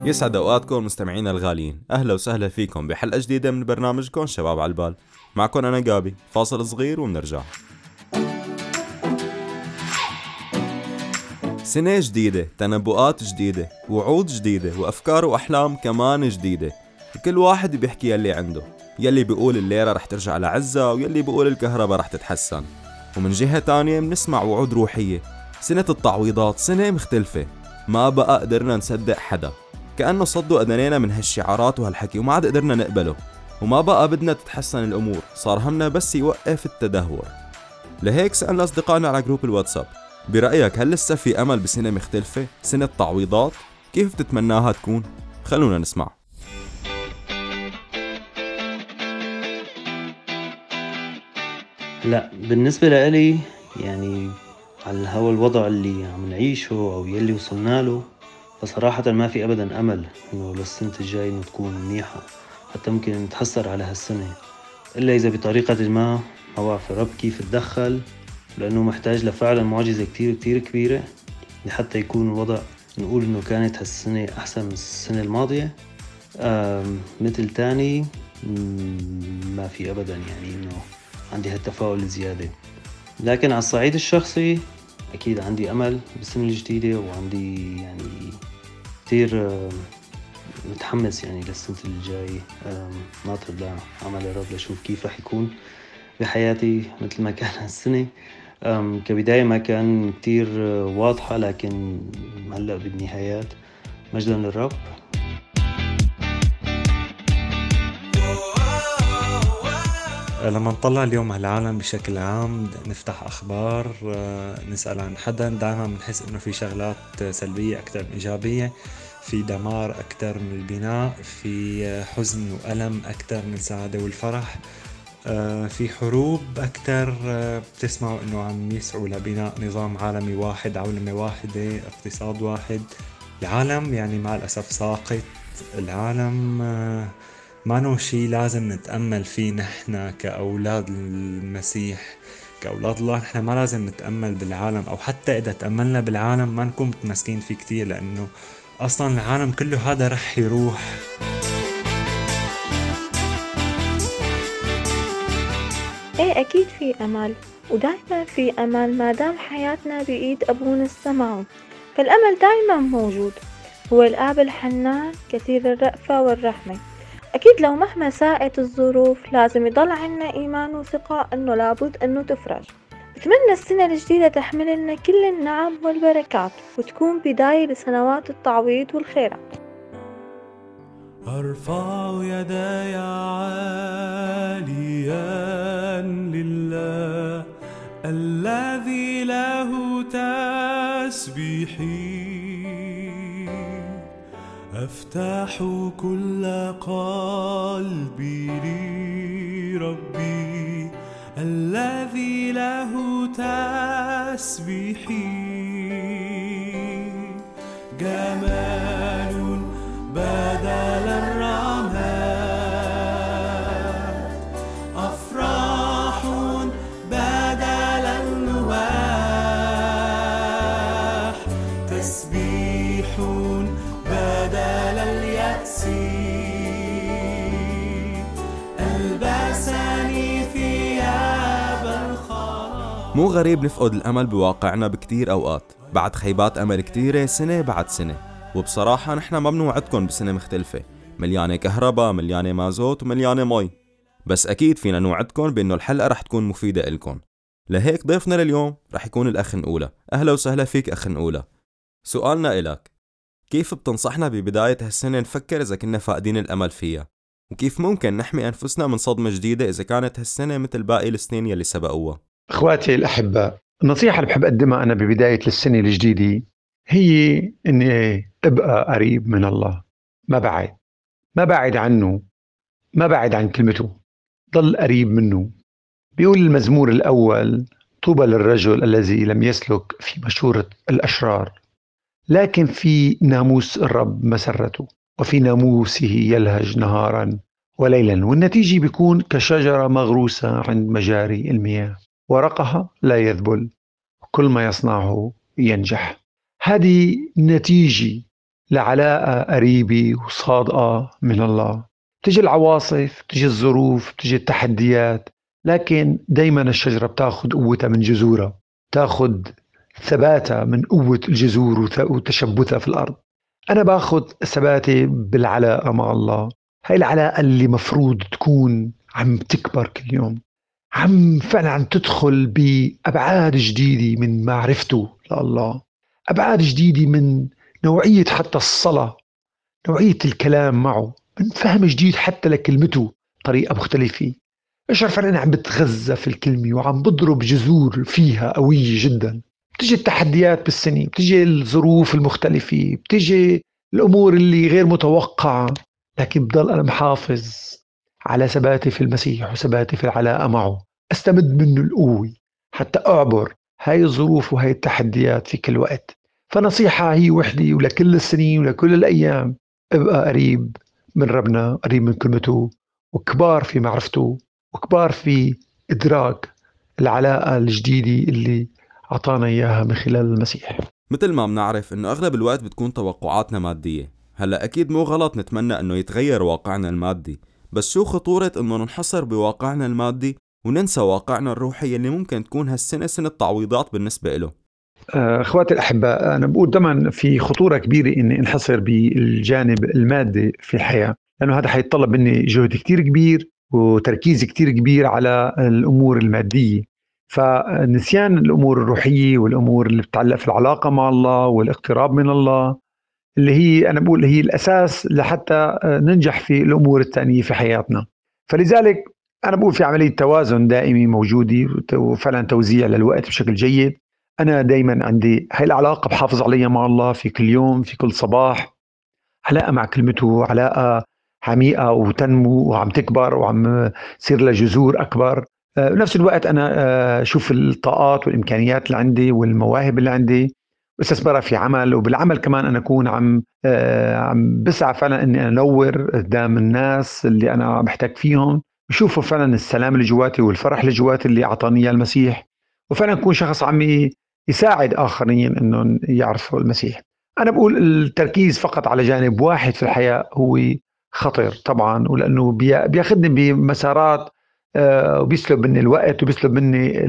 يسعد اوقاتكم مستمعينا الغاليين، اهلا وسهلا فيكم بحلقه جديده من برنامجكم شباب على البال. معكم انا جابي، فاصل صغير وبنرجع. سنة جديدة، تنبؤات جديدة، وعود جديدة، وافكار واحلام كمان جديدة. كل واحد بيحكي يلي عنده، يلي بيقول الليرة رح ترجع لعزة، ويلي بيقول الكهرباء رح تتحسن. ومن جهة تانية بنسمع وعود روحية، سنة التعويضات، سنة مختلفة. ما بقى قدرنا نصدق حدا، كأنه صدوا أدنينا من هالشعارات وهالحكي وما عاد قدرنا نقبله. وما بقى بدنا تتحسن الأمور، صار همنا بس يوقف التدهور. لهيك سألنا أصدقائنا على جروب الواتساب، برأيك هل لسه في أمل بسنة مختلفة؟ سنة تعويضات؟ كيف بتتمناها تكون؟ خلونا نسمع. لا، بالنسبة لإلي يعني على هو الوضع اللي عم نعيشه أو يلي وصلنا له، فصراحة ما في أبدا أمل إنه للسنة الجاي إنه تكون منيحة، حتى ممكن نتحسر على هالسنة إلا إذا بطريقة ما بعرف الرب كيف تدخل، لأنه محتاج لفعلا معجزة كتير كتير كبيرة لحتى يكون الوضع نقول إنه كانت هالسنة أحسن من السنة الماضية. مثل تاني ما في أبدا يعني إنه عندي هالتفاؤل زيادة. لكن على الصعيد الشخصي أكيد عندي أمل بالسنة الجديدة، وعندي يعني كتير متحمس يعني للسنة الجاي، ناطر لعمل الرب لشوف كيف رح يكون بحياتي مثل ما كان هالسنة. كبداية ما كان كتير واضحة، لكن هلأ بالنهايات مجدا للرب. لما نطلع اليوم على العالم بشكل عام، نفتح أخبار، نسأل عن حدا، دائما بنحس إنه في شغلات سلبية أكتر من إيجابية، في دمار أكتر من البناء، في حزن وألم أكتر من السعادة والفرح، في حروب أكتر. بتسمعوا إنه عم يسعوا لبناء نظام عالمي واحد، عولمة واحدة، اقتصاد واحد. العالم يعني مع الأسف ساقط. العالم ما نو شي لازم نتأمل فيه. نحن كأولاد المسيح، كأولاد الله، نحن ما لازم نتأمل بالعالم، أو حتى إذا تأملنا بالعالم ما نكون متمسكين فيه كتير، لأنه أصلا العالم كله هذا رح يروح. ايه اكيد في امل، ودايما في امل ما دام حياتنا بايد ابونا السماوي، فالامل دايما موجود. هو الاب الحنان كثير الرأفة والرحمة. اكيد لو مهما ساءت الظروف لازم يضل عنا ايمان وثقة انه لابد انه تفرج. بتمنى السنة الجديدة تحمل لنا كل النعم والبركات، وتكون بداية لسنوات التعويض والخيرات. أرفع يداي عاليا لله الذي له تسبيحي، أفتح كل قلبي لربي الذي له تسبيحي. جمال بدل الرماد، أفراح بدل النواح، تسبيح بدل اليأس، ألبسني ثياب الخلاص. مو غريب نفقد الأمل بواقعنا بكتير أوقات، بعد خيبات أمل كتيرة سنة بعد سنة. وبصراحة نحن ما بنوعدكن بسنة مختلفة مليانة كهرباء، مليانة مازوت، ومليانة مي، بس أكيد فينا نوعدكن بأنه الحلقة رح تكون مفيدة إلكن. لهيك ضيفنا لليوم رح يكون الأخ نقولة. أهلا وسهلا فيك أخ نقولة. سؤالنا إلك، كيف بتنصحنا ببداية هالسنة نفكر إذا كنا فاقدين الأمل فيها؟ وكيف ممكن نحمي أنفسنا من صدمة جديدة إذا كانت هالسنة مثل باقي السنين يلي سبقوها؟ أخواتي الأحباء، النصيحة اللي بحب أقدمها أنا ببداية السنة الجديدة هي إني أبقى قريب من الله، ما بعد عنه، ما بعد عن كلمته، ضل قريب منه. بيقول المزمور الأول: طوبى للرجل الذي لم يسلك في مشورة الأشرار، لكن في ناموس الرب مسرته، وفي ناموسه يلهج نهارا وليلا. والنتيجة بيكون كشجرة مغروسة عند مجاري المياه، ورقها لا يذبل، كل ما يصنعه ينجح. هذه نتيجة لعلاقة قريبة وصادقة من الله. بتجي العواصف، بتجي الظروف، بتجي التحديات، لكن دايما الشجرة بتاخد قوتها من جذورها، بتاخد ثباتها من قوة الجذور وتشبثها في الأرض. أنا باخد ثباتي بالعلاقة مع الله. هاي العلاقة اللي مفروض تكون عم تكبر كل يوم، فعلا عم تدخل بأبعاد جديدة من معرفته لله، أبعاد جديدة من نوعية حتى الصلاة، نوعية الكلام معه، من فهم جديد حتى لكلمته طريقة مختلفة. اشعر فعلا عم بتغذى في الكلمة وعم بضرب جذور فيها قوية جدا. بتجي التحديات بالسنة، بتجي الظروف المختلفة، بتجي الأمور اللي غير متوقعة، لكن بضل أنا محافظ على ثباتي في المسيح وثباتي في العلاقة معه، أستمد منه القوة حتى أعبر هاي الظروف وهاي التحديات في كل وقت. فنصيحة هي وحدي ولكل السنين ولكل الأيام: ابقى قريب من ربنا، قريب من كلمته، وكبار في معرفته، وكبار في إدراك العلاقة الجديدة اللي أعطانا إياها من خلال المسيح. مثل ما بنعرف إنه أغلب الوقت بتكون توقعاتنا مادية. هلأ أكيد مو غلط نتمنى إنه يتغير واقعنا المادي، بس شو خطورة إنه ننحصر بواقعنا المادي وننسى واقعنا الروحي اللي ممكن تكون هالسنة سنة تعويضات بالنسبة له؟ اخواتي الاحباء، انا بقول طبعا في خطوره كبيره اني انحصر بالجانب المادي في الحياه، لانه هذا حيتطلب مني جهد كتير كبير وتركيز كتير كبير على الامور الماديه. فنسيان الامور الروحيه والامور اللي بتتعلق في العلاقه مع الله والاقتراب من الله، اللي هي انا بقول هي الاساس لحتى ننجح في الامور الثانيه في حياتنا. فلذلك انا بقول في عمليه توازن دائمي موجوده، وفعلا توزيع للوقت بشكل جيد. أنا دايما عندي هاي العلاقة بحافظ عليها مع الله في كل يوم، في كل صباح، علاقة مع كلمته، علاقة عميقة وتنمو وعم تكبر وعم تصير لها جذور أكبر. بنفس الوقت أنا شوف الطاقات والإمكانيات اللي عندي والمواهب اللي عندي واستثمرها في عمل، وبالعمل كمان أنا أكون عم بسعى فعلا أني أنور قدام الناس اللي أنا محتاج فيهم، بشوفوا فعلا السلام اللي جواتي والفرح اللي جواتي اللي أعطاني إياه المسيح، وفعلا أكون شخص عم يساعد آخرين أنهم يعرفوا المسيح. أنا بقول التركيز فقط على جانب واحد في الحياة هو خطر طبعا، ولأنه بياخدني بمسارات وبيسلب مني الوقت وبيسلب مني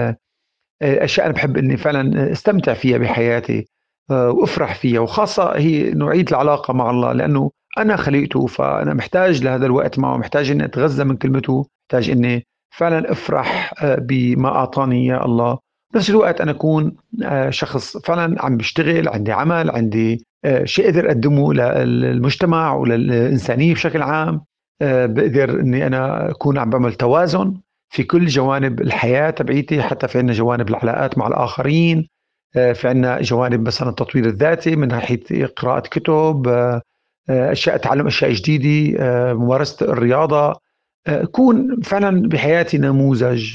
الأشياء أنا بحب أني فعلا استمتع فيها بحياتي وأفرح فيها، وخاصة هي نوعية العلاقة مع الله، لأنه أنا خلقته، فأنا محتاج لهذا الوقت معه، محتاج أني أتغذى من كلمته، محتاج أني فعلا أفرح بما أعطاني يا الله. بنفس الوقت أنا أكون شخص فعلا عم بشتغل، عندي عمل، عندي شيء أقدر أقدمه للمجتمع وللإنسانية بشكل عام. بقدر أني أنا أكون عم بعمل توازن في كل جوانب الحياة تبعيتي، حتى في عنا جوانب العلاقات مع الآخرين، في عنا جوانب مثلا التطوير الذاتي من ناحية قراءة كتب، أشياء تعلم أشياء جديدة، ممارسة الرياضة. أكون فعلا بحياتي نموذج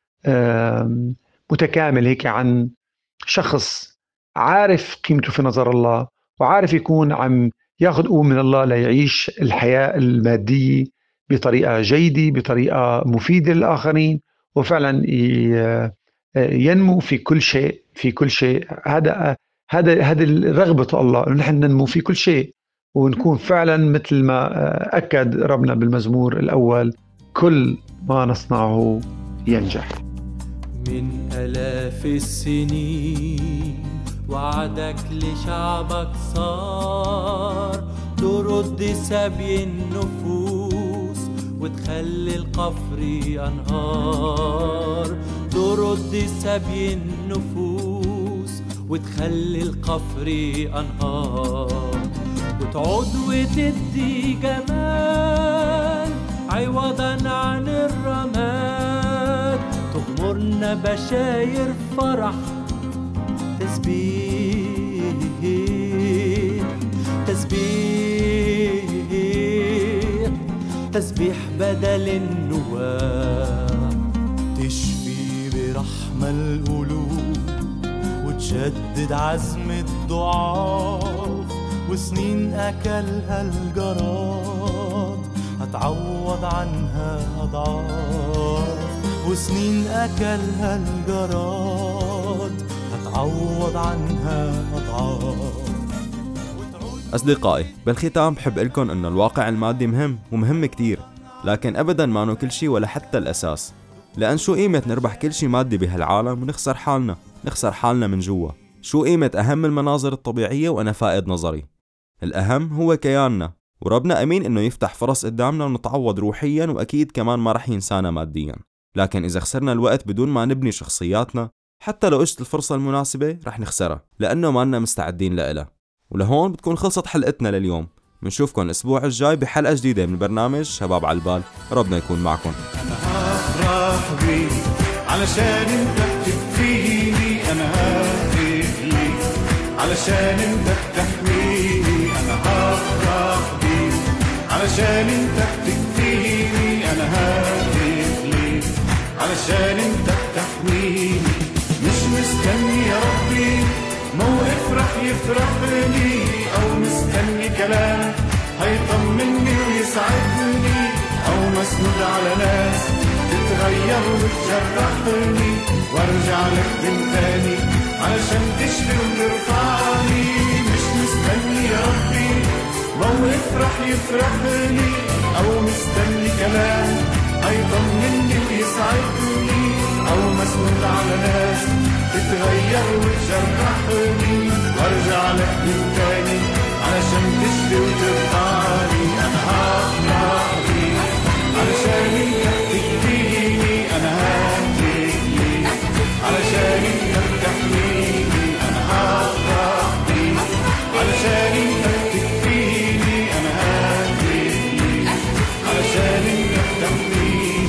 متكامل هيك عن شخص عارف قيمته في نظر الله، وعارف يكون عم ياخذ قوة من الله ليعيش الحياة المادية بطريقة جيدة، بطريقة مفيدة للآخرين، وفعلا ينمو في كل شيء، في كل شيء. هذا رغبة الله، أن نحن ننمو في كل شيء ونكون فعلا مثل ما أكد ربنا بالمزمور الأول: كل ما نصنعه ينجح. من آلاف السنين وعدك لشعبك صار ترد سبي النفوس وتخلي القفر أنهار، ترد سبي النفوس وتخلي القفر أنهار، وتعود وتدي جمال عوضا عن الرماد، تغمرنا بشاير فرح تسبيح تسبيح تسبيح بدل النواة، تشفي برحمة القلوب وتجدد عزم الضعاف، وسنين أكلها الجراد هتعوض عنها أضعاف، وسنين أكلها الجراد هتعوض عنها أضعاف، وتعود أصدقائي، بالختام بحب لكم إنه الواقع المادي مهم ومهم كتير، لكن أبداً ما نو كل شي ولا حتى الأساس. لأن شو قيمة نربح كل شي مادي بهالعالم ونخسر حالنا، نخسر حالنا من جوا؟ شو قيمة أهم المناظر الطبيعية وأنا فائد نظري؟ الأهم هو كياننا، وربنا أمين إنه يفتح فرص قدامنا ونتعوض روحياً، وأكيد كمان ما رح ينسانا مادياً. لكن إذا خسرنا الوقت بدون ما نبني شخصياتنا، حتى لو اجت الفرصة المناسبة رح نخسرها لأنه ما لنا مستعدين لها. ولهون بتكون خلصت حلقتنا لليوم. منشوفكن الأسبوع الجاي بحلقة جديدة من برنامج شباب على البال. ربنا يكون معكم. أنا هفرح بيك علشان انت بتكفيني، أنا ههتف ليك علشان انت بتحميني. أنا هفرح بيك علشان انت بتكفيني، أنا ههتف ليك علشان انت بتحميني. مش مستني يا ربي موقف رح يفرحني، أو مستني كلام هيطمني ويسعدني، أو مسنود على ناس تتغير وتجرحني، وارجع لك من تاني علشان تشفي وترفعني. مش مستني يا ربي موقف رح يفرحني، أو مستني كلام هيطمني ويسعدني، أو مسنود على ناس تتغير وتجرحني، وارجع لك من تاني علشان تشفي وترفعني. أنا هفرح بيك علشان انت بتكفيني، أنا ههتف ليك علشان انت بتحميني. أنا هفرح بيك علشان انت بتكفيني، أنا ههتف ليك علشان انت بتحميني.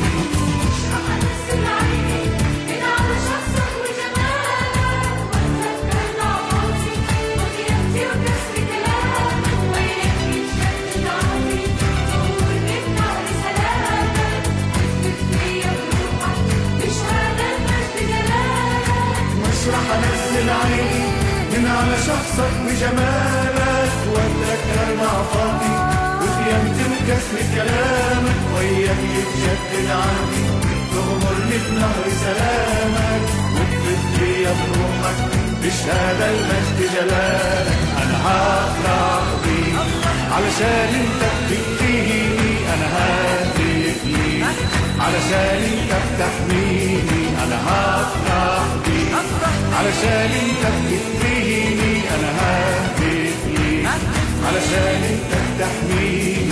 رح انزل عيني من على شخصك وجمالك، واتذكر ضعفاتي وخيانتي وكسر كلامك، وياك يتجدد عندي تغمرني بنهر سلامك، وتفت لي بروحك بشهادة المجد جلالك. انا هفرح بيك علشان انت بتكفيني، انا ههتف ليك علشان انت بتحميني. انا هفرح بيك علشان انت بتكفيني، انا ههتف ليك علشان انت بتحميني.